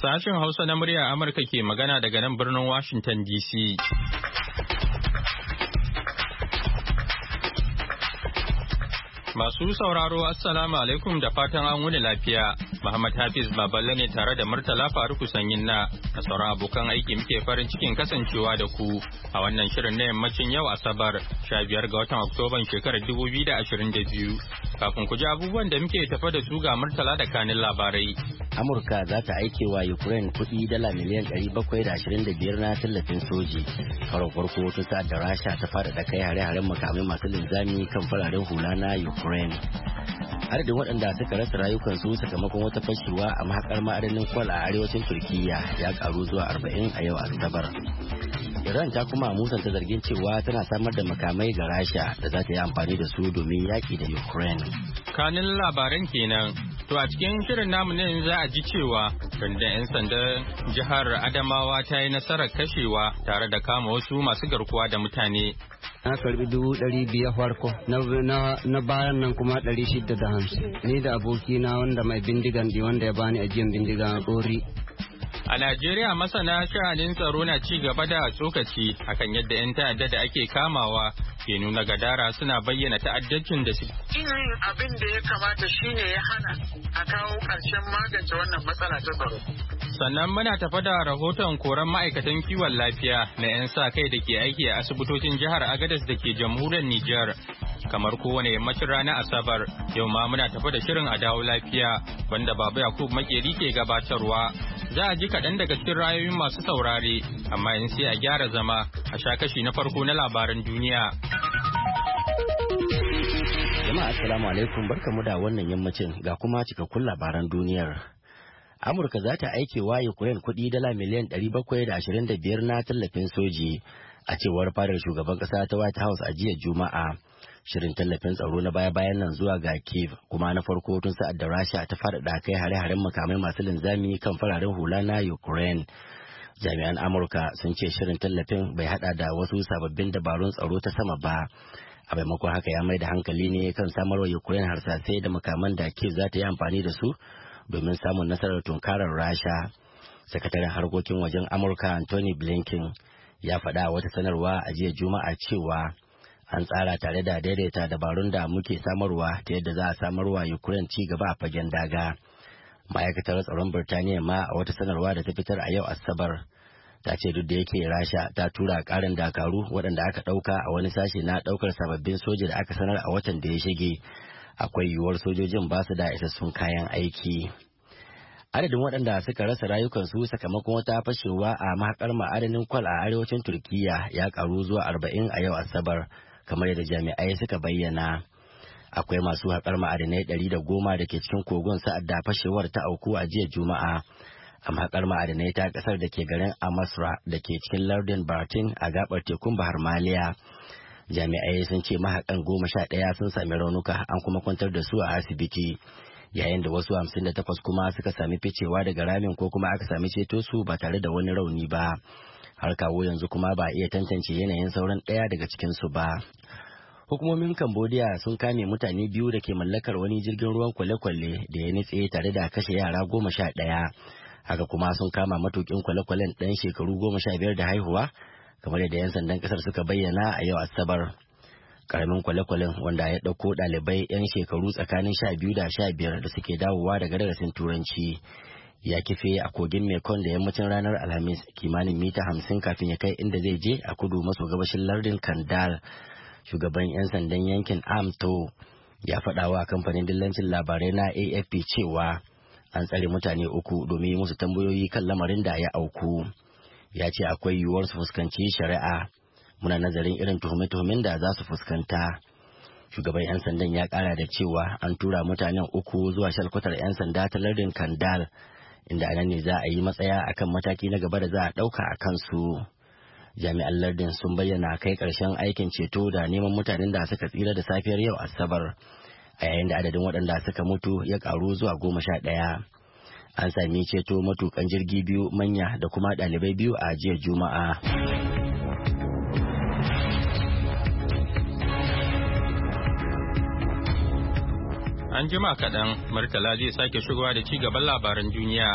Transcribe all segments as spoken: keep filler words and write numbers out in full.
Sashen Hausa na murya Amurka ke magana daga nan birnin Washington D C. Masu sauraro Assalamu alaikum da fatan an wuni lafiya. Muhammad Hafiz Baballe ne tare da Murtala Faruku Sanyin na da sauran abokan aiki muke farin cikin kasancewa da ku a wannan shirin na yammacin yau Asabar sha biyar ga watan Oktoban shekarar dubu biyu da ashirin da biyu. Kafin ku ji abubuwan da muke tafa da su ga Murtala da kanin labarai. Amurka za ta aike wa Ukraine kuɗi dala miliyan ɗari bakwai da ashirin da biyar na tallafin soji. Karon farko tun sa'ad da Rasha ta faɗaɗa kai hare-haren makamai masu linzami kan fararen hula na Ukraine. Adadin waɗanda suka rasa rayukansu sakamakon wata fashewa a mahaƙar ma'adanin kwal a arewacin Turkiyya ya ƙaru zuwa arba'in a yau Asabar. Iran ta kuma musanta zargin cewa tana samar da makamai ga Rasha da za ta yi amfani da su domin yaƙi da Ukraine. Kanin labaran kenan. To a cikin shirin namu ne za a ji cewa rundunar 'yan sandan jihar Adamawa ta yi nasarar kashewa tare da kama wasu masu garkuwa da mutane. Na karbi dubu ɗari biyar farko na bayan nan kuma ɗari shida da hamsin. Ni da abokina wanda mai bindigan di wanda ya bani ajiyan bindiga gori. A Najeriya masana sha'anin tsaro na ci gaba da tsokaci akan yadda 'yan ta'adda da ake kamawa ke nuna gadara suna bayyana ta'addancin da su. Irin abin da ya kamata shine ya hana a kawo ƙarshen magance wannan matsala ta tsaro. Sannan muna tafa da rahoton koran ma'aikatan kiwon lafiya na 'yan sa kai da ke aiki a asibitocin jihar Agadez da ke jamhuriyar Nijar. Kamar kowane yammacin ranar Asabar, yau ma muna tafa da shirin a dawo lafiya wanda Baba Yakub Makeri ke gabatarwa. Za a ji kaɗan daga cikin rayoyin masu saurare, amma in sai a gyara zama a sha kashi na farko na labaran duniya. Jama'a assalamu alaikum, barkamu da wannan yammacin ga kuma cikakkun labaran duniyar. Amurka za ta aike wa Ukraine kuɗi dala miliyan ɗari bakwai da ashirin da biyar na tallafin soji a cewar fadar shugaban ƙasa ta White House a jiya Juma'a. Shirin tallafin tsaro na baya-bayan nan zuwa ga Kiev kuma na farko tun sa'ad da Rasha ta faɗaɗa kai hare-haren makamai masu linzami kan fararen hula na Ukraine. Jami'an Amurka sun ce shirin tallafin bai hada da wasu sababbin dabarun tsaro ta sama ba. A maimakon haka ya mai da hankali ne kan samarwa Ukraine harsasai da makaman da Kiev za ta yi amfani da su domin samun nasarar tunkarar Rasha. Sakataren harkokin wajen Amurka Anthony Blinken ya faɗa wata sanarwa a jiya Juma'a cewa an tsara tare da daidaita dabarun da muke samarwa ta yadda za a samarwa Ukraine ci gaba a fagen daga. Ma'aikatar tsaron Birtaniya ma a wata sanarwa da ta fitar a yau Asabar ta ce duk da yake Rasha ta tura ƙarin dakaru waɗanda aka ɗauka a wani sashe na ɗaukar sababbin soja da aka sanar a watan da ya shige, akwai yiwuwar sojojin ba su da isassun kayan aiki. Adadin waɗanda suka rasa rayukansu sakamakon wata fashewa a mahaƙar ma'adanin kwal a arewacin Turkiyya ya ƙaru zuwa arba'in a yau Asabar, kamar yadda jami'ai suka bayyana. Akwai masu haƙar ma'adinai ɗari da goma da ke cikin kogon sa'ad da fashewar ta auku a jiya Juma'a. A mahaƙar ma'adinai ta ƙasar da ke garin Amasra da ke cikin lardin Bartin a gaɓar tekun Bahar Maliya. Jami'ai sun ce mahaƙan goma sha ɗaya sun sami raunuka an kuma kwantar da su a asibiti, yayin da wasu hamsin da takwas kuma suka sami ficewa daga ramin ko kuma aka sami ceto su ba tare da wani rauni ba. Har kawo yanzu kuma ba a iya tantance yanayin sauran ɗaya daga cikinsu ba. Hukumomin Cambodia sun kame mutane biyu da ke mallakar wani jirgin ruwan kwale-kwale da ya nitse tare da kashe yara goma sha ɗaya. Haka kuma sun kama matukin kwale-kwalen ɗan shekaru goma sha biyar da haihuwa, kamar yadda 'yan sandan ƙasar suka bayyana a yau Asabar. Karamin kwale-kwalen wanda ya ɗauko ɗalibai 'yan shekaru tsakanin sha biyu da sha biyar da suke dawowa daga darasin Turanci ya kife a kogin Mekong da yammacin ranar Alhamis kimanin mita hamsin kafin ya kai inda zai je a kudu maso gabashin lardin Kandal. Shugaban 'yan sandan yankin Amto ya faɗa wa kamfanin dillancin labarai na A F P cewa an tsare mutane uku domin musu tambayoyi kan lamarin da ya auku. Ya ce akwai yiwuwar su fuskanci shari'a. Muna nazarin irin tuhume-tuhumen da za su fuskanta. Shugaban 'yan sandan ya ƙara da cewa an tura mutanen uku zuwa shalkwatar 'yan sanda ta lardin Kandal, inda anan ne za a yi matsaya akan mataki na gaba da za a ɗauka a kansu. Jami'an lardin sun bayyana kai ƙarshen aikin ceto da neman mutanen da suka tsira da safiyar yau Asabar, a yayin da adadin waɗanda suka mutu ya ƙaru zuwa goma sha ɗaya. An sami ceto matukan jirgi biyu manya da kuma ɗalibai biyu a jiya Juma'a. An jima kaɗan, Murtala zai sake shigowa da ci gaban labaran duniya.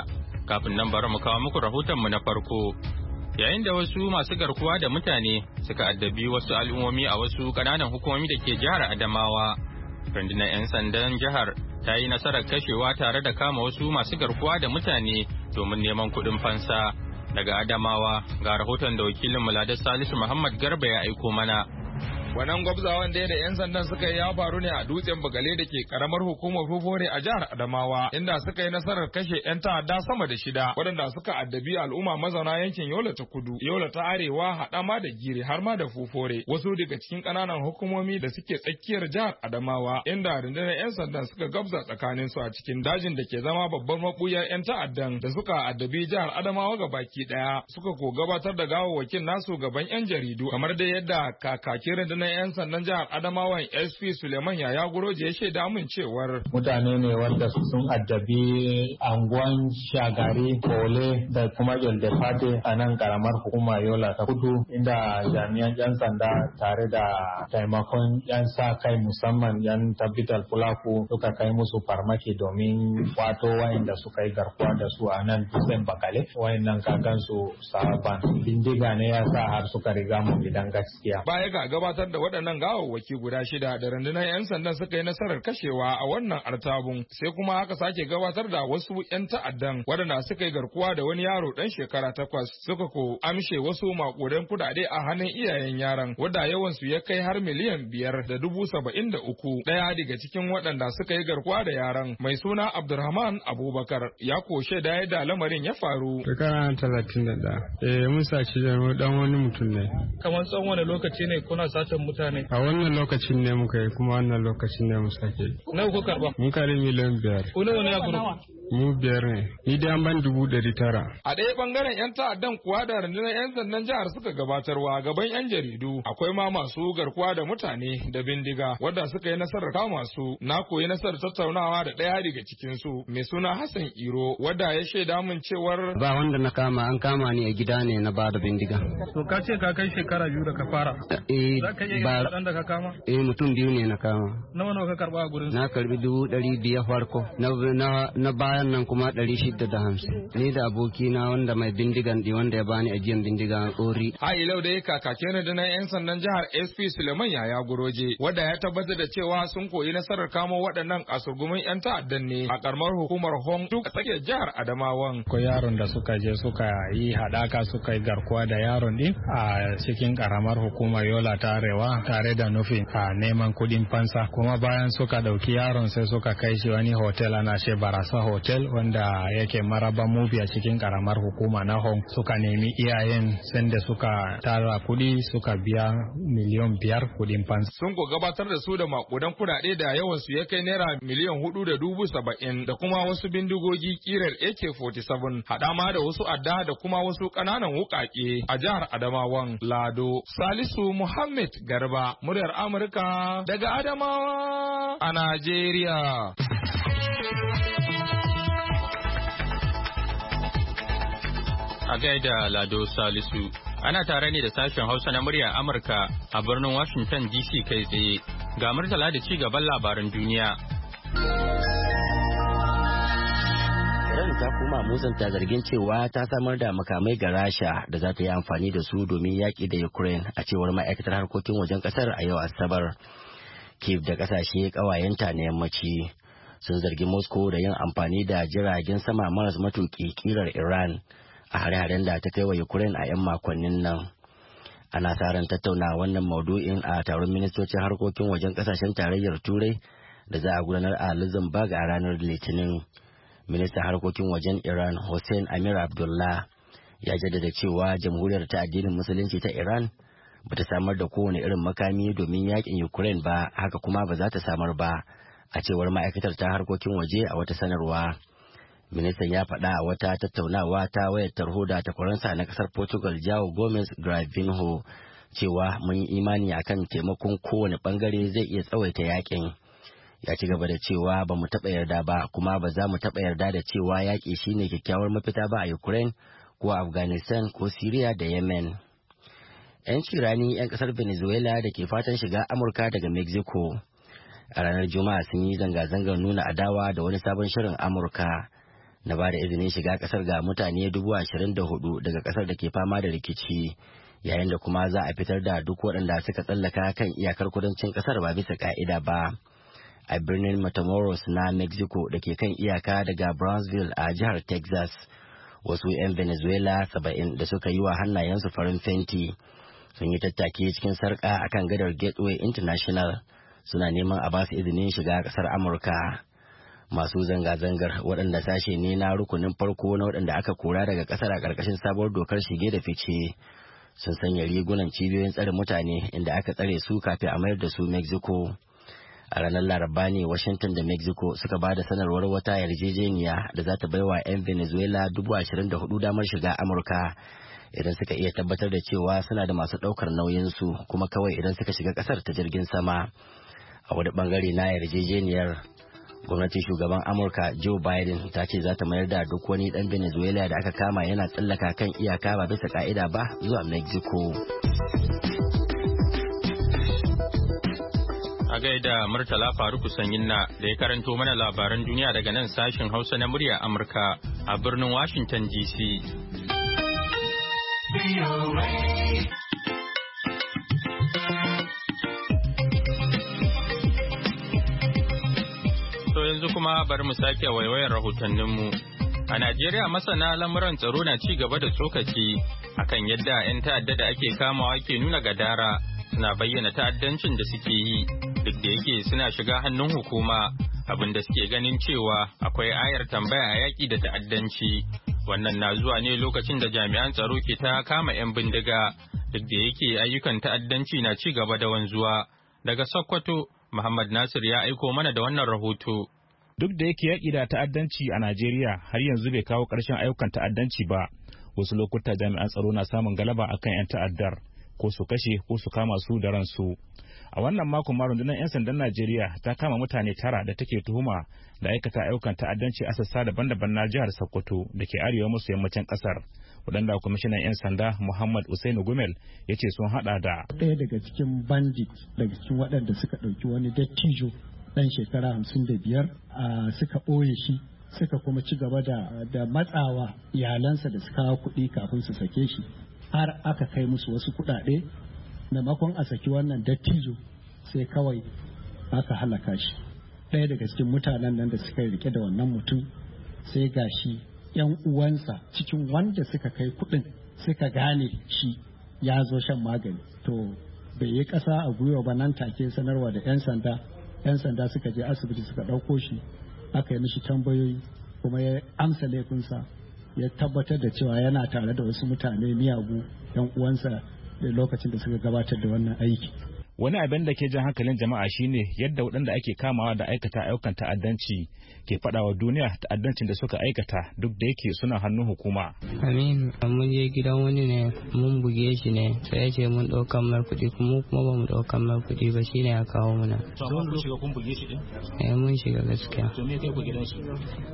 Kafin nan bari mu kawo muku rahotonmu na farko. Yayin da wasu masu garkuwa da mutane suka addabi wasu al'ummomi a wasu ƙananan hukumomi da ke jihar Adamawa, rundunar 'yan sandan jihar ta yi nasarar kashewa tare da kama wasu masu garkuwa da mutane domin neman kuɗin fansa. Daga Adamawa ga rahoton da wakilin Muladar Salisu Muhammad Garba ya aiko mana. Wannan gwabzawan da da 'yan sandan suka yi ya faru ne a dutsen Bagale da ke karamar hukumar Fufore a jihar Adamawa, inda suka yi nasarar kashe 'yan ta'adda sama da shida waɗanda suka addabi al'umma mazauna yankin Yola ta Kudu, Yola ta Arewa, Haɗama da Gire har ma da Fufore, wasu daga cikin ƙananan hukumomi da suke tsakiyar jihar Adamawa, inda rundunar 'yan sandan suka gabza tsakanin su a cikin dajin da ke zama babbar mabuyar 'yan ta'addan da suka addabi jihar Adamawa ga baki ɗaya, suka ko gabatar da gawawwakin nasu gaban 'yan jaridu, kamar dai yadda kakakin rundunar 'yan sandan jihar Adamawan S P Suleiman Yaya Guroje ya shaida min cewar mutane ne wanda sun addabi anguwan Shagari, Kole da kuma Jolde Fate a nan karamar hukuma Yola ta Kudu, inda jami'an 'yan sanda tare da taimakon 'yan sa kai musamman 'yan tabbital fulaku suka kai musu farmaki domin wato wayanda suka yi garkuwa da su a nan Dutsen Bakale. Wayannan kakan su sahaban bindiga ne ya sa har suka riga mu gidan gaskiya. Baya ga gabatar da waɗannan gawawwaki guda shida da rundunar 'yan sandan suka yi nasarar kashewa a wannan artabun, sai kuma aka sake gabatar da wasu 'yan ta'addan waɗanda suka yi garkuwa da wani yaro ɗan shekara takwas, suka ko amshe wasu maƙudan kuɗaɗe a hannun iyayen yaron, wadda yawansu ya kai har miliyan biyar da dubu saba'in da uku. Ɗaya daga cikin waɗanda suka yi garkuwa da yaron mai suna Abdulrahman Abubakar ya ko shaida yadda lamarin ya faru. Shekara talatin da ɗaya. Eh mun saci da ɗan wani mutum ne. Kamar tsawon wani lokaci ne kuna satan mutane? A wannan lokacin ne muka yi kuma wannan lokacin ne mu sake. Nawa kuka karba? Mun kare miliyan biyar. Ku nawa ne a gurin? Mu biyar ne. Ni dai an ban dubu ɗari tara. A ɗaya ɓangaren 'yan ta'addan kuwa da rundunar 'yan sandan jihar suka gabatarwa gaban 'yan jaridu, akwai ma masu garkuwa da mutane da bindiga wadda suka yi nasarar kama su. Na koyi nasarar tattaunawa da ɗaya daga cikin su mai suna Hassan Iro, wadda ya shaida min cewar ba wanda na kama, an kama ni a gida ne na bada bindiga. To ka ce ka kai shekara biyu da ka fara. Eh za ka iya ɗan da ka kama? Eh mutum biyu ne na kama. Nawa nawa ka karba a gurin? Na karbi dubu ɗari biyar farko. Na na na bayan nan kuma ɗari shida da hamsin. Ni da abokina wanda mai bindigan ɗi wanda ya bani ajiyan bindiga Ori. Ha ilau da ya kakakin da na 'yan sandan jihar S P Suleiman Yaya Guroje, wadda ya tabbatar da cewa sun koyi nasarar kamo waɗannan kasurgumin 'yan ta'addan ne a karamar hukumar Hong duk a tsakiyar jihar Adamawan. Ko yaron da suka je suka yi haɗaka suka yi garkuwa da yaron ɗin a cikin karamar hukumar Yola ta Arewa tare da nufin a neman kuɗin fansa, kuma bayan suka ɗauki yaron sai suka kai shi wani hotel ana ce Barasa Hotel wanda yake Maraba Mubi a cikin karamar hukuma na Hong. Suka nemi iyayen sanda suka tara kuɗi suka biya miliyan biyar kuɗin fansa. Sun ko gabatar da su da makudan kuɗaɗe da yawan su ya kai naira miliyan hudu da dubu saba'in da kuma wasu bindigogi kirar A K forty-seven haɗa ma da wasu adda da kuma wasu ƙananan wuƙaƙe a jihar Adamawan. Lado Salisu Muhammad Garba, muryar Amurka daga Adamawa a Najeriya. A gaida Lado Salisu, ana tare ne da sashen Hausa na muryar Amurka a birnin Washington D C kai tsaye. Ga Murtala da ci gaban labaran duniya. Iran ta kuma musanta zargin cewa ta samar da makamai ga Rasha da za ta yi amfani da su domin yaƙi da Ukraine, a cewar ma'aikatar harkokin wajen ƙasar a yau Asabar. Kiev da ƙasashe ƙawayenta na yammaci sun zargi Moscow da yin amfani da jiragen sama maras matuƙi ƙirar Iran a hare-haren da ta kai wa Ukraine a 'yan makonnin nan. Ana sa ran tattauna wannan maudu'in a taron ministocin harkokin wajen ƙasashen tarayyar Turai da za a gudanar a Luxembourg a ranar Litinin. Ministan harkokin wajen Iran Hossein Amir Abdullah ya jaddada cewa jamhuriyar ta addinin musulunci ta Iran bata samar da kowane irin makami domin yakin Ukraine ba, haka kuma ba za ta samar ba, a cewar ma'aikatar ta harkokin waje a wata sanarwa. Ministan ya faɗa a wata tattaunawa ta wayar tarho da takwaransa na ƙasar Portugal João Gomes Gravinho cewa mun yi imani akan taimakon kowane ɓangare zai iya tsawaita yakin. Ya ci gaba da cewa ba mu taɓa yarda ba kuma ba za mu taɓa yarda da cewa yaƙi shine kyakkyawar mafita ba a Ukraine ko Afghanistan ko Syria da Yemen. 'Yan cirani 'yan ƙasar Venezuela da ke fatan shiga Amurka daga Mexico a ranar Juma'a sun yi zanga-zangar nuna adawa da wani sabon shirin Amurka na ba da izinin shiga kasar ga mutane dubu ashirin da hudu daga kasar da ke fama da rikici, yayin da kuma za a fitar da duk waɗanda suka tsallaka kan iyakar kudancin kasar ba bisa ka'ida ba. A birnin Matamoros na Mexico da ke kan iyaka daga Brownsville a jihar Texas, wasu 'yan Venezuela saba'in da suka yi wa hannayensu farin fenti sun yi tattaki cikin sarƙa akan gadar Gateway International suna neman a basu izinin shiga ƙasar Amurka. Masu zanga-zangar waɗanda sashe ne na rukunin farko na waɗanda aka kora daga ƙasar a ƙarƙashin sabuwar dokar shige da fice sun sanya rigunan cibiyoyin tsare mutane inda aka tsare su kafin a mayar da su Mexico. A ranar Laraba ne Washington da Mexico suka ba da sanarwar wata yarjejeniya da za ta baiwa 'yan Venezuela dubu ashirin da hudu damar shiga Amurka idan suka iya tabbatar da cewa suna da masu ɗaukar nauyinsu kuma kawai idan suka shiga ƙasar ta jirgin sama. A wani bangare na yarjejeniyar, gwamnatin shugaban Amurka Joe Biden ta ce za ta mayar da duk wani ɗan Venezuela da aka kama yana tsallaka kan iyaka ba bisa ka'ida ba zuwa Mexico. A gaida Murtala Faruku Sanyinna da ya karanto mana labaran duniya daga nan sashen Hausa na murya Amurka a birnin Washington D C. To yanzu kuma bari mu sake waiwayar rahotanninmu. A Najeriya masana lamuran tsaro na ci gaba da tsokaci akan yadda 'yan ta'adda da ake kamawa ke nuna gadara suna bayyana ta'addancin da suke yi duk da yake suna shiga hannun hukuma, abin da suke ganin cewa akwai ayar tambaya a yaƙi da ta'addanci. Wannan na zuwa ne lokacin da jami'an tsaro ke ta kama 'yan bindiga duk da yake ayyukan ta'addanci na ci gaba da wanzuwa. Daga Sokoto, Muhammad Nasir ya aiko mana da wannan rahoto. Duk da yake yaƙi da ta'addanci a Najeriya har yanzu bai kawo ƙarshen ayyukan ta'addanci ba, wasu lokuta jami'an tsaro na samun galaba akan 'yan ta'addar, ko su kashe ko su kama su da ransu. A wannan makon ma rundunar 'yan sandan Najeriya ta kama mutane tara da take tuhuma da aikata ayyukan ta'addanci a sassa daban-daban na jihar Sokoto da ke arewa maso yammacin kasar. Waɗanda kwamishinan 'yan sanda Muhammad Usainu Gumel ya ce sun haɗa da ɗaya daga cikin bandit daga cikin waɗanda suka ɗauki wani dattijo ɗan shekara hamsin da biyar suka ɓoye shi suka kuma ci gaba da matsawa iyalansa da su kawo kuɗi kafin su sake shi. Har aka kai musu wasu kuɗaɗe, maimakon a saki wannan dattijo sai kawai aka halaka shi. Ɗaya daga cikin mutanen nan da suka rike da wannan mutum sai gashi yan uwansa cikin wanda suka kai kuɗin suka gane shi ya zo shan magani. To bai yi ƙasa a gwiwa ba, nan take sanarwa da 'yan sanda. 'Yan sanda suka je asibiti suka ɗauko shi, aka yi mishi tambayoyi kuma ya amsa laifinsa, ya tabbatar da cewa yana tare da wasu mutane miyagu 'yan uwansa da lokacin da suka gabatar da wannan aiki. Wani abin da ke jan hankalin jama'a shine yadda waɗanda ake kamawa da aikata ayyukan ta'addanci ke faɗawa duniya ta'addancin da suka aikata duk da yake suna hannun hukuma. Amin, mun je gidan wani ne mun buge shi ne sai ya ce mun ɗaukan mai kuɗi kuma kuma ba mu ɗaukan mai kuɗi ba shine ya kawo muna. To amma kun shiga kun buge shi din? Eh mun shiga gaskiya. To me kai ku gidan shi?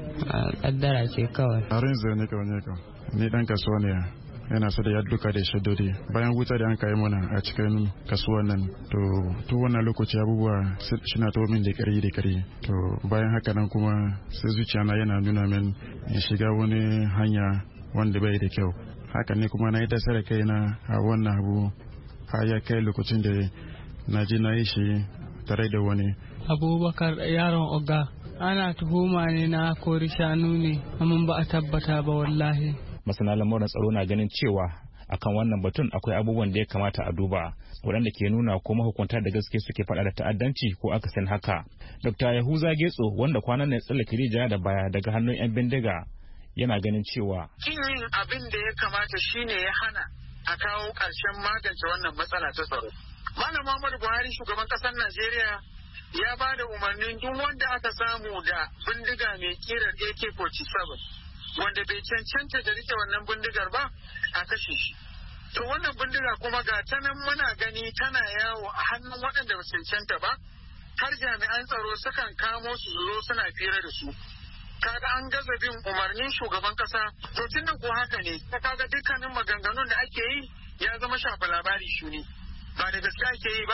A kaddara ce kawai. Harin zai ne kawai ne ka. Ni dan kasuwa ne. Yana so da ya duka da shaddodi bayan wuta da an kai mana a cikin kasuwan nan, to to wannan lokaci abubuwa suna to min da kari da kari, to bayan haka nan kuma sai zuciya na yana nuna min in shiga wani hanya wanda bai da kyau. Haka ne kuma na yi tasara kaina a wannan abu har ya kai lokacin da na je na yi shi tare da wani. Abubakar yaron Oga, ana tuhuma ne na kori shanu ne amma ba a tabbata ba wallahi. Masana lamuran tsaro na ganin cewa akan wannan batun akwai abubuwan da ya kamata a duba waɗanda ke nuna ko mahukunta da gaske suke faɗa da ta'addanci ko akasin haka. Dokta Yahuza Getso, wanda kwanan nan ya tsallake rijiya da baya daga hannun 'yan bindiga, yana ganin cewa kin yin abin da ya kamata shine ya hana a kawo ƙarshen magance wannan matsala ta tsaro. Malam Muhammadu Buhari, shugaban ƙasar Najeriya, ya ba da umarnin duk wanda aka samu da bindiga mai kirar A K forty-seven wanda bai cancanta da rike wannan bindigar ba a kashe shi. To wannan bindiga kuma ga ta nan muna gani tana yawo a hannun waɗanda ba cancanta ba, har jami'an tsaro sukan kamo su zo suna fira da su. Kaga an gaza bin umarnin shugaban kasa. To tun da ko haka ne, kaga dukkanin maganganun da ake yi ya zama shafa labari shuni. Ba da gaske ake yi ba,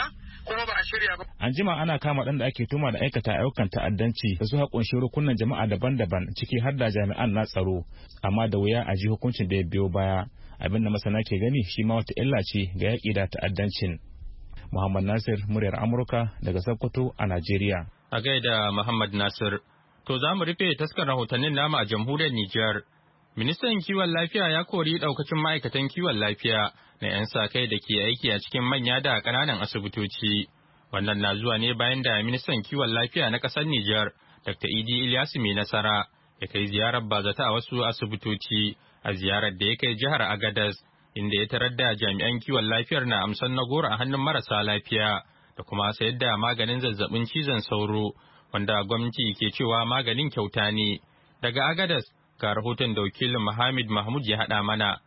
kuma ba a shirya ba. An jima ana kama ɗan da ake tuma da aikata ayyukan ta'addanci da su haƙunshi rukunan jama'a daban-daban ciki har da jami'an na tsaro, amma da wuya a ji hukuncin da ya biyo baya. Abin da masana ke gani shi ma wata illa ce ga yaƙi da ta'addancin. Muhammad Nasir, muryar Amurka daga Sokoto a Najeriya. A gaida Muhammad Nasir. To za mu rufe taskar rahotannin namu a jamhuriyar Nijar. Ministan kiwon lafiya ya kori ɗaukacin ma'aikatan kiwon lafiya na 'yan sa-kai da ke aiki a cikin manya da ƙananan asibitoci. Wannan na zuwa ne bayan da ministan kiwon lafiya na ƙasar Nijar, Dokta Idi Ilyasu Mai Nasara, ya kai ziyarar bazata a wasu asibitoci a ziyarar da ya kai jihar Agadez, inda ya tarar da jami'an kiwon lafiyar na amsan na goro a hannun marasa lafiya da kuma sayar da maganin zazzabin cizon sauro, wanda gwamnati ke cewa maganin kyauta ne. Daga Agadez, ga rahoton da wakilin Muhammad Mahmud ya haɗa mana.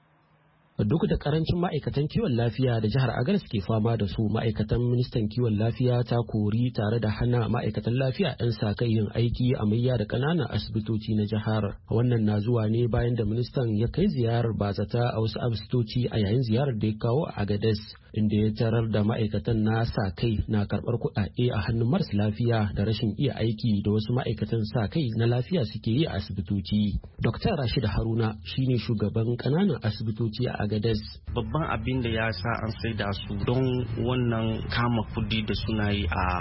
Duk da karancin ma'aikatan kiwon lafiya da jihar Agadez ke fama da su, ma'aikatan ministan kiwon lafiya ta kori tare da hana ma'aikatan lafiya 'yan sa kai yin aiki a mayya da ƙananan asibitoci na jihar. Wannan na zuwa ne bayan da ministan ya kai ziyarar bazata a wasu asibitoci a yayin ziyarar da ya kawo a Agadez, inda ya tarar da ma'aikatan na sa kai na karɓar kuɗaɗe a hannun marasa lafiya da rashin iya aiki da wasu ma'aikatan sa kai na lafiya suke yi a asibitoci. Dokta Rashid Haruna shine shugaban ƙananan asibitoci a Agadez. Babban abin da ya sa an saida su don wannan kama kudi da suna yi a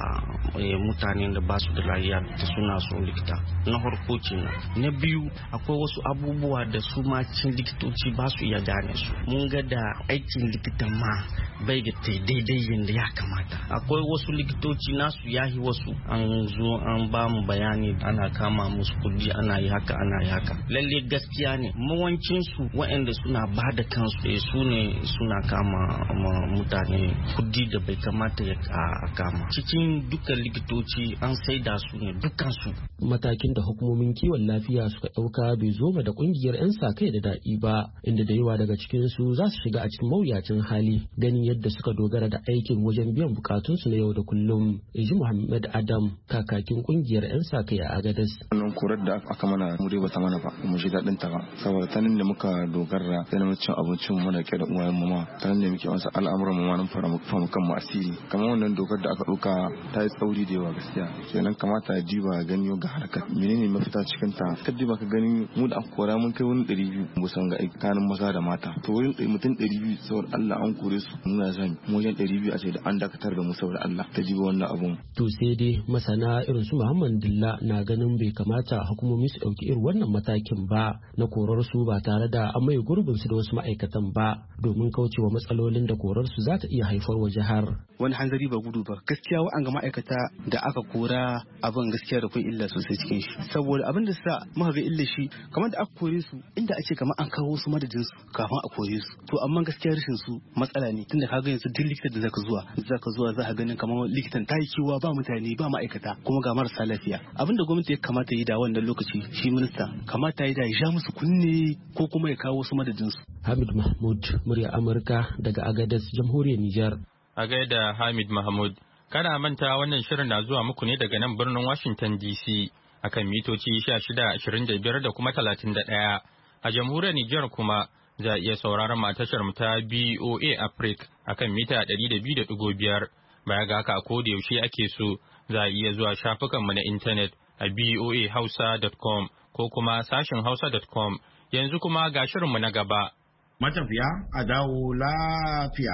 mutanen da ba su da lafiya da suna son likita. Na farko kenan. Na biyu, akwai wasu abubuwa da su ma cin likitoci ba su iya gane su. Mun ga da aikin likitan ma bai ga daidai yadda ya kamata. Akwai wasu likitoci nasu yahi wasu an zo an ba mu bayani ana kama musu kudi ana yi haka ana yi haka. Lalle gaskiya ne mawancin su waɗanda suna ba da kansu su ne suna kama mutane kudi da bai kamata ya kama. Cikin dukkan likitoci an saida su ne dukkan su. Matakin da hukumomin kiwon lafiya suka ɗauka bai zo da kungiyar 'yan sa kai da daɗi ba, inda da yawa daga cikin su za su shiga a cikin mawuyacin hali ganin yadda suka dogara da aikin wajen biyan bukatunsu na yau da kullum. Eji Muhammad Adam, kakakin kungiyar 'yan sa kai a Agadez. Wannan korar da aka mana mu dai bata mana ba, mu ji daɗin ta ba, saboda ta nan da muka dogara da mu cin abincin mu da ke da uwayen mu ma, ta nan da muke wasa al'amuran mu ma nan fara mu famu kan mu asiri. Kamar wannan dokar da aka ɗauka ta yi tsauri da yawa gaskiya. Kenan kamata ya diba gani ga harkar menene mafita cikin ta. Ka diba ka gani mu da aka kora mun kai wani ɗari biyu mu san ga tsakanin maza da mata. To wurin mutum ɗari biyu saboda Allah an kore su muna zan mu wajen ɗari biyu a ce da an dakatar da mu saboda Allah ta jiba wannan abun. To sai dai masana irin su Muhammad Dilla na ganin bai kamata hukumomi su ɗauki irin wannan matakin ba na korar su ba tare da an mai gurbin su da wasu ma'aikatan ba domin kaucewa matsalolin da korar su za ta iya haifar wa jihar. Wani hanzari ba gudu ba, gaskiya wa'an ga ma'aikata da aka kora abin gaskiya da kun illa sosai cikin shi, saboda abin da sa muka ga illa shi kamar da aka kore su inda a ce kamar an kawo su madadin su kafin a kore su, to amma gaskiya rashin su matsala ne, tunda ka ga yanzu duk likitan da zaka zuwa zaka zuwa za ka ganin kamar likitan ta yi kiwa ba mutane ba ma'aikata kuma ga marasa lafiya. Abin da gwamnati ya kamata yi da wannan lokaci shi minista kamata yi da ya sha musu kunne ko kuma ya kawo su madadin su. Hamid Mahmud, murya Amurka daga Agadez, jamhuriyar Nijar. A gaida Hamid Mahmud, kada manta wannan shirin na zuwa muku ne daga nan birnin Washington D C akan mitoci sha shida, ashirin da biyar da kuma talatin da ɗaya. A jamhuriyar Nijar kuma za a iya sauraron matashar mu ta B O A Africa akan mita ɗari da biyu da ɗigo biyar. Baya ga haka ko da yaushe ake so za a iya zuwa shafukan mu na intanet a b o a hausa dot com ko kuma sashin hausa dot com. Yanzu kuma ga shirinmu na gaba. Matafiya a dawo lafiya.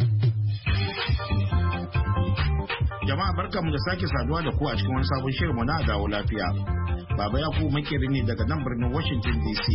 Jama'a barkanmu da sake saduwa da ku a cikin wani sabon shirinmu na dawo lafiya. Baba Yakubu makeri ne daga nan birnin Washington D C.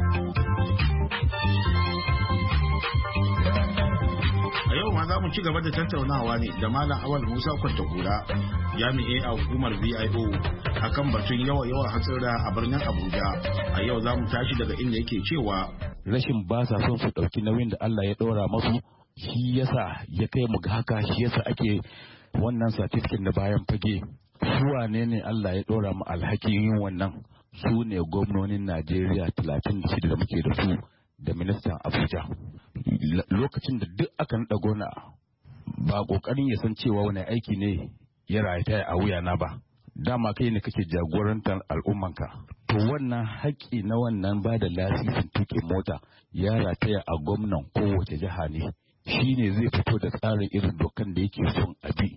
A yau ma za mu ci gaba da tattaunawa ne da Malam Awal Musa Kwantagora, jami'i a hukumar V I O, akan batun yawa-yawa hatsira a birnin Abuja. A yau za mu tashi daga inda yake cewa rashin ba sa son su ɗauki nauyin da Allah ya ɗora masu, shi yasa ya kai mu ga haka, shi yasa ake wannan satifikin da bayan fage. Su wane ne Allah ya ɗora mu alhakin yin wannan? Su ne gwamnonin Najeriya talatin da shida da muke da su da ministan Abuja. Lokacin da duk aka naɗa gona ba ƙoƙarin ya san cewa wani aiki ne ya rayata a wuyana ba. Dama kai ne kake jagorantar al'ummanka. To wannan haƙƙi na wannan ba da lasisin tuƙin mota ya rataya a gwamnan kowace jiha ne. Shi ne zai fito da tsarin irin dokan da yake son a bi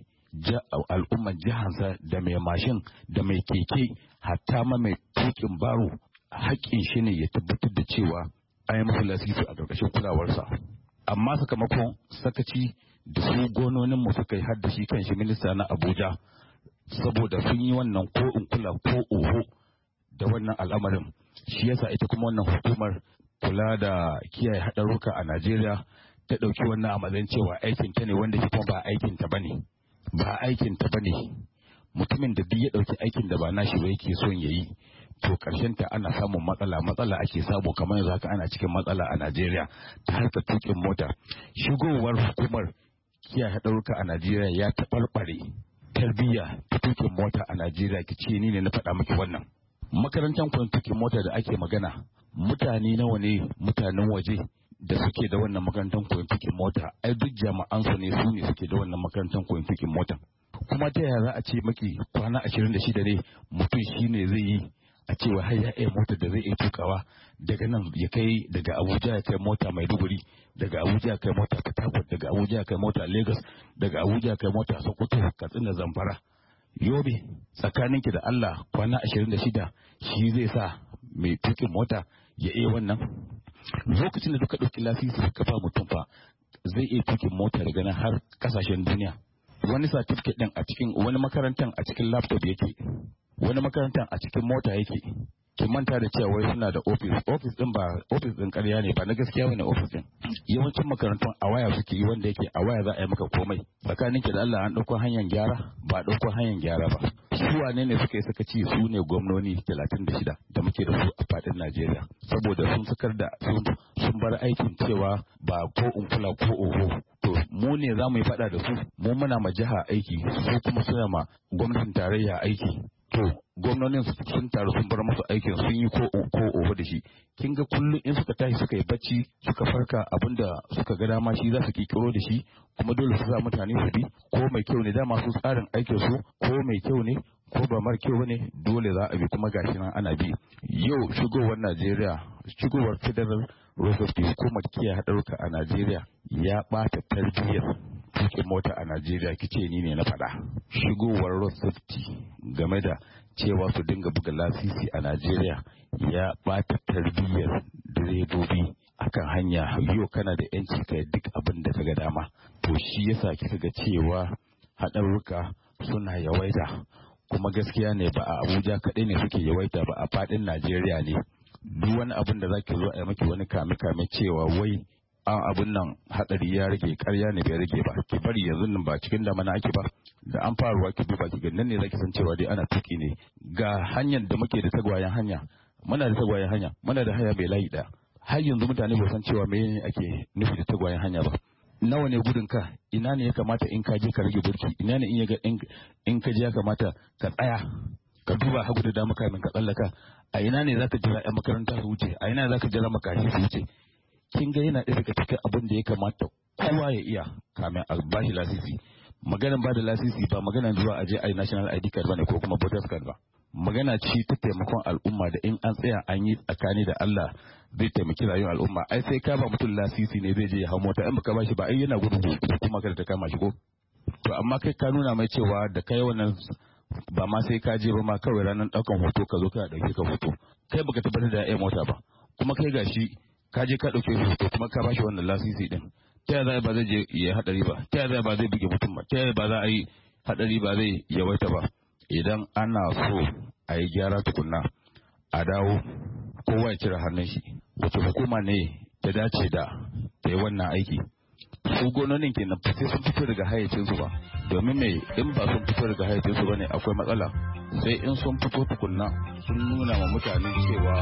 al'umman jihansa da mai mashin da mai keke hatta ma mai tukin baro haƙƙin shi ne ya tabbatar da cewa an yi masa lasisi a ƙarƙashin kulawarsa. Amma sakamakon sakaci da su gononin mu suka yi har da shi kan shi minista na Abuja saboda sun yi wannan ko in kula ko oho da wannan al'amarin, shi yasa ita kuma wannan hukumar kula da kiyaye haɗarurruka a Najeriya ta ɗauki wannan a matsayin cewa aikin ta ne wanda ke kuma ba aikin ta bane ba aikin ta bane mutumin da duk ya ɗauki aikin da ba nashi ba yake son yayi to karshen ta ana samun matsala matsala ake samu kamar yanzu haka ana cikin matsala a Najeriya ta harkar tukin mota. Shigowar hukumar kiyaye haɗarurruka a Najeriya ya taɓarɓare tarbiyya ta tukin mota a Najeriya, ki ce ni ne na faɗa miki wannan. Makarantar koyon tukin mota da ake magana mutane nawa ne mutanen waje da suke da wannan makarantar koyon tukin mota, ai duk jama'an su ne su ne suke da wannan makarantar koyon tukin mota. Kuma ta yaya za a ce maki kwana ashirin da shida ne mutum shi ne zai yi a cewa har ya iya mota da zai iya tukawa daga nan ya kai daga Abuja ya kai mota Maiduguri, daga Abuja ya kai mota Port Harcourt, daga Abuja ya kai mota Lagos, daga Abuja ya kai mota Sokoto, Katsina, Zamfara, Yobe. Tsakaninki da Allah kwana ashirin da shida shi zai sa mai tukin mota ya iya wannan? Lokacin da duka ɗauki lasisi ka ba mutum fa zai iya tukin mota daga nan har kasashen duniya. Wani certificate ɗin a cikin wani makarantar a cikin laptop yake, wani makarantar a cikin mota yake. Ki manta da cewa wai suna da office office din ba office din ƙarya ne ba na gaskiya bane office din. Yawancin makarantun a waya suke yi wanda yake a waya za a yi maka komai. Tsakanin ki da Allah an ɗauko hanyar gyara ba ɗauko hanyar gyara ba. Su wane ne suka yi suka ci su ne gwamnoni talatin da shida da muke da su a faɗin Najeriya saboda sun sakar da sun bar aikin cewa ba ko in kula ko oho. To mu ne za mu yi faɗa da su, mu muna ma jiha aiki su kuma suna ma gwamnatin tarayya aiki. To gwamnonin sun taru sun bar musu aikin sun yi ko ko oho da shi. Kin ga kullum in suka tashi suka yi bacci suka farka abinda suka ga dama shi za su kikiro da shi, kuma dole su sa mutane su bi ko mai kyau ne dama su tsarin aikin su ko mai kyau ne ko ba mar kyau ne dole za a bi kuma gashi nan ana bi. Yau shigowar Najeriya shigowar Federal Road Safety hukumar kiyaye haɗarurruka a Najeriya ya ɓata tarbiyyar tukin mota a Najeriya, kice ni ne na faɗa. Shigowar Road Safety game da cewa su dinga buga lasisi a Najeriya ya ɓata tarbiyyar direbobi akan hanya. Yau kana da yanci kai duk abin da kaga dama. To shi yasa kika ga cewa haɗarurruka suna yawaita, kuma gaskiya ne ba a Abuja kaɗai ne suke yawaita ba, a faɗin Najeriya ne. Duk wani abin da zaki zo a yi maki wani kame-kame cewa wai an abin nan hadari ya rage, karya ne bai rage ba. Ki bari yanzu nan ba cikin damana ake ba, da an fara ruwa ki duba ki nan ne zaki san cewa dai ana tuki ne. Ga hanyar da muke da tagwayen hanya, muna da tagwayen hanya, muna da hanya mai layi ɗaya. Har yanzu mutane ba san cewa me ne ake nufi da tagwayen hanya ba. Nawa ne gudun ka? Ina ne ya kamata in ka je ka rage burki? Ina ne in ya ga in ka je ya kamata ka tsaya ka duba hagu da dama kamin ka tsallaka? A ina ne zaka jira ƴan makaranta su wuce? A ina zaka jira makashi su wuce? Kin ga yana ɗaya daga cikin abin da ya kamata kowa ya iya kamin a bashi lasisi. Maganan ba da lasisi ba maganan zuwa a je a yi national I D card bane ko kuma voters card ba. Magana ce ta taimakon al'umma da in an tsaya an yi tsakani da Allah zai taimaki rayuwar al'umma. Ai sai ka ba mutum lasisi ne zai je ya hau mota, in baka bashi ba ai yana gudun kuma kada ta kama shi ko. To amma kai ka nuna mai cewa da kai wannan ba ma sai ka je ba ma kawai ranar daukan hoto ka zo ka dauke ka hoto. Kai baka tabbatar da ya mota ba, kuma kai gashi ka je ka dauke shi hoto kuma ka bashi wannan lasisi din. Ta yaya ba zai je ya hadari ba? Ta yaya ba zai buge mutum ba? Ta yaya ba za a yi hadari ba zai yawaita ba? Idan ana so a yi gyara tukunna a dawo kowa ya cire hannun shi. Wace hukuma ne ta dace da ta yi wannan aiki? Su gononin kenan ba sai sun fito daga hayyacinsu ba, domin mai in ba sun fito daga hayyacinsu ba ne akwai matsala. Sai in sun fito tukunna sun nuna ma mutane cewa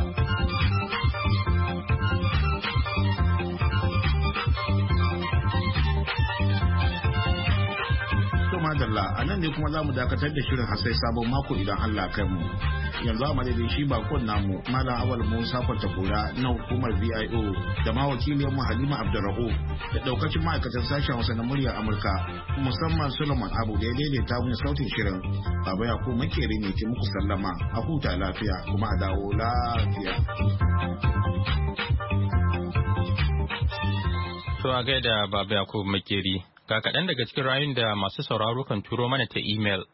madalla a nan ne kuma za mu dakatar da shirin hasai sabon mako idan Allah kai mu. Yanzu a madadin shi bakon namu Malam Awal Musa Kwantagora na hukumar V I O da ma wakiliyar mu Halima Abdurrahu da daukacin ma'aikatan sashen Hausa na muryar Amurka, musamman Solomon Abu da ya daidaita mun sautin shirin. Baba ya ko makere ne ke muku sallama, a huta lafiya kuma a dawo lafiya. To a gaida Baba Yakubu Makeri. ga kaɗan daga cikin rayun da masu sauraro kan turo mana ta imel.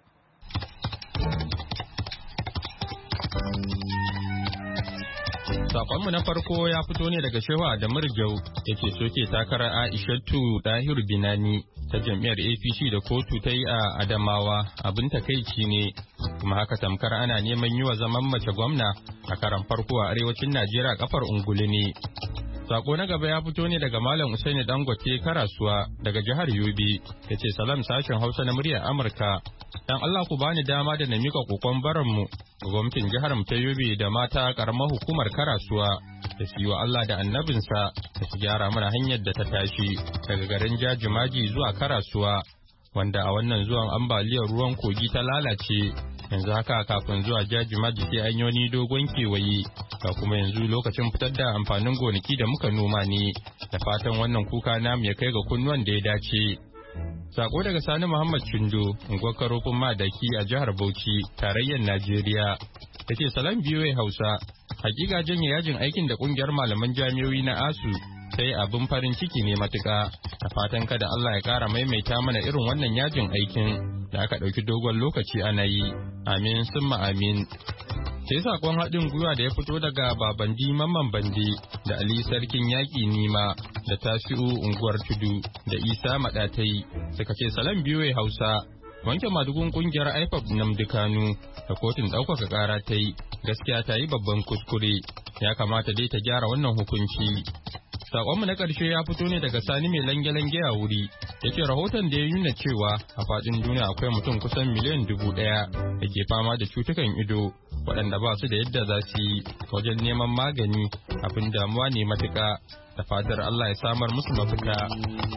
Sakonmu na farko ya fito ne daga Shehu Adamu Rijau da ke soke takarar Aishatu Dahiru Binani ta jam'iyyar A P C da kotu ta yi a Adamawa abin takaici ne, kuma haka tamkar ana neman yi wa zaman mace gwamna a karan farko a arewacin Najeriya kafar ungulu ne. Sako na gaba ya fito ne daga Malam Usaini Dangote Karasuwa daga jihar Yobe ya ce salam sashen Hausa na muryar Amurka. Dan Allah ku bani dama da na mika kokon baranmu ga gwamnatin jihar mu ta Yobe da mata karamar hukumar Karasuwa da su yi wa Allah da annabinsa da su gyara mana hanyar da ta tashi daga garin Jajimaji zuwa Karasuwa wanda a wannan zuwan ambaliyar ruwan kogi ta lalace. Yanzu haka kafin zuwa Jajimaji sai an yi wani dogon kewaye ga kuma yanzu lokacin fitar da amfanin gonaki da muka noma ne da fatan wannan kuka namu ya kai ga kunnuwan da ya dace. Sako daga Sani Muhammad Chindo, unguwar Karofin Madaki a jihar Bauchi, tarayyar Najeriya. Da ke salam biyoyi Hausa, hakika janye yajin aikin da kungiyar malaman jami'o'i na ASU sai abin farin ciki ne matuka. A fatan kada Allah ya kara maimaita mana irin wannan yajin aikin da aka ɗauki dogon lokaci ana yi. Amin summa amin. Sai sakon haɗin gwiwa da ya fito daga Babandi Mamman Bande da Ali Sarkin Yaƙi Nima da Tasi'u Unguwar Tudu da Isa Maɗatai suka ce salam biyoyi Hausa. Wanke madugun kungiyar I P O B Nnamdi Kanu da kotun ɗaukaka ƙara ta yi gaskiya ta yi babban kuskure, ya kamata dai ta gyara wannan hukunci. Sakonmu na ƙarshe ya fito ne daga Sani mai lange-lange a wuri, ya ce rahoton da ya nuna cewa a faɗin duniya akwai mutum kusan miliyan dubu ɗaya da ke fama da cutukan ido waɗanda ba su da yadda za su yi wajen neman magani abin damuwa ne matuƙa, da fatar Allah ya samar musu mafita.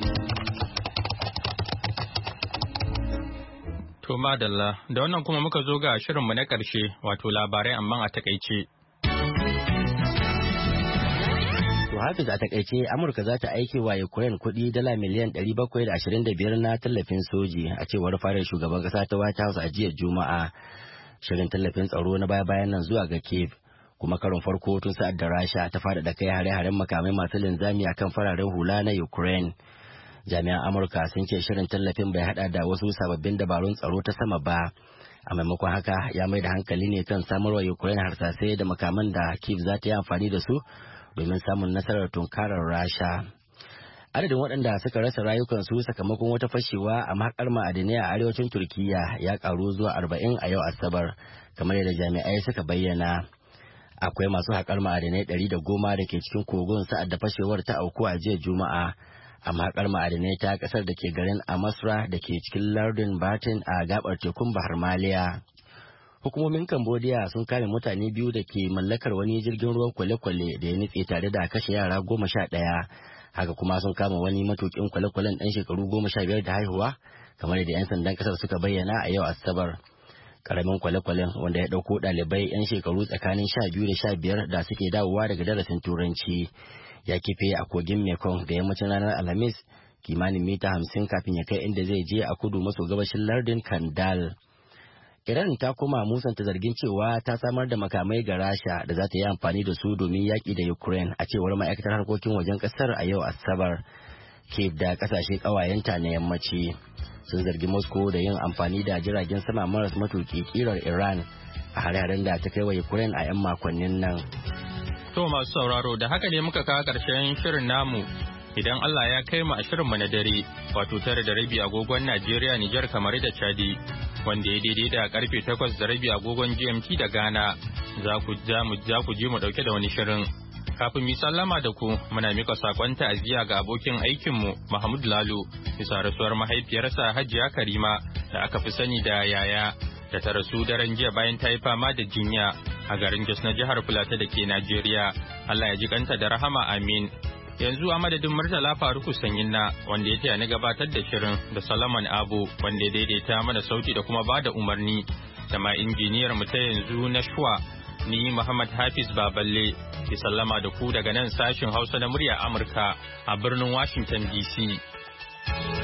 To madalla, da wannan kuma muka zo ga shirinmu na ƙarshe wato labarai amma a takaice. To Hafiz a takaice Amurka za ta aike wa Ukraine kuɗi dala miliyan ɗari bakwai da ashirin da biyar na tallafin soji a cewar farar shugaban ƙasa ta White House a jiya Juma'a. Shirin tallafin tsaro na baya-bayan nan zuwa ga Kiev kuma karon farko tun sa'ad da Rasha ta faɗaɗa kai hare-haren makamai masu linzami akan fararen hula na Ukraine. Jami'an Amurka sun ce shirin tallafin bai hada da wasu sababbin dabarun tsaro ta sama ba. A maimakon haka ya mai da hankali ne kan samarwa Ukraine harsasai da makaman da Kiev za ta yi amfani da su domin samun nasarar tunkarar Rasha. Adadin waɗanda suka rasa rayukansu sakamakon wata fashewa a mahaƙar ma'adinai a arewacin Turkiyya ya ƙaru zuwa arba'in a yau Asabar, kamar yadda jami'ai suka bayyana. Akwai masu haƙar ma'adinai ɗari da goma da ke cikin kogon sa'ad da fashewar ta auku a jiya Juma'a. A mahaƙar ma'adinai ta ƙasar da ke garin Amasra da ke cikin lardin Batin a gabar tekun Bahar Maliya. Hukumomin Cambodia sun kame mutane biyu da ke mallakar wani jirgin ruwan kwale-kwale da ya nutse tare da kashe yara goma sha ɗaya. Haka kuma sun kama wani matuƙin kwale-kwalen ɗan shekaru goma sha biyar da haihuwa, kamar da 'yan sandan ƙasar suka bayyana a yau Asabar. Karamin kwale-kwalen wanda ya ɗauko ɗalibai 'yan shekaru tsakanin sha biyu da sha biyar da suke dawowa daga darasin Turanci. Ya kife a kogin Mekong da yammacin ranar Alhamis kimanin mita hamsin kafin ya kai inda zai je a kudu maso gabashin lardin Kandal. Iran ta koma musanta zargin cewa ta samar da makamai ga Rasha da za ta yi amfani da su domin yaƙi da Ukraine a cewar ma'aikatar harkokin wajen ƙasar a yau Asabar. Kiev da ƙasashe ƙawayenta na yammaci sun zargi Moscow da yin amfani da jiragen sama maras matuƙi ƙirar Iran a hare-haren da ta kai wa Ukraine a 'yan makonnin nan. To masu sauraro da haka ne muka kawo ƙarshen shirin namu, idan Allah ya kai mu a shirinmu na dare wato tare da rabi agogon Najeriya, Nijar, kamar da Chadi, wanda ya daidai da karfe takwas da rabi agogon G M T da Ghana. Za ku ja mu za ku je mu dauke da wani shirin. Kafin mu sallama da ku muna mika sakon ta'aziyya ga abokin aikinmu Mahmud Lalo bisa rasuwar mahaifiyarsa Hajiya Karima da aka fi sani da Yaya, da ta rasu daren jiya bayan ta yi fama da jinya a garin Jos na jihar Filato da ke Najeriya. Allah ya ji kanta da rahama, amin. Yanzu a madadin Murtala Faruku Sanyinna wanda ya taya ni gabatar da shirin, da Solomon Abu wanda ya daidaita mana sauti da kuma bada umarni, da ma injiniyar mu ta yanzu Nashwa, ni Muhammad Hafiz Baballe ke sallama da ku daga nan sashin Hausa na murya Amurka a birnin Washington D C.